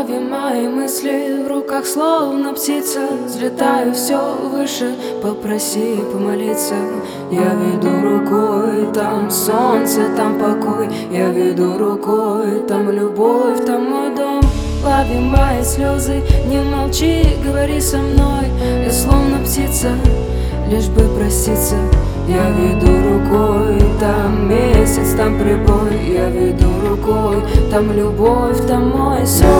Лови мои мысли в руках, словно птица. Взлетаю все выше, попроси помолиться. Я веду рукой, там солнце, там покой. Я веду рукой, там любовь, там мой дом. Лови мои слезы, не молчи, говори со мной. Я словно птица, лишь бы проститься. Я веду рукой, там месяц, там прибой. Я веду рукой, там любовь, там мой сон.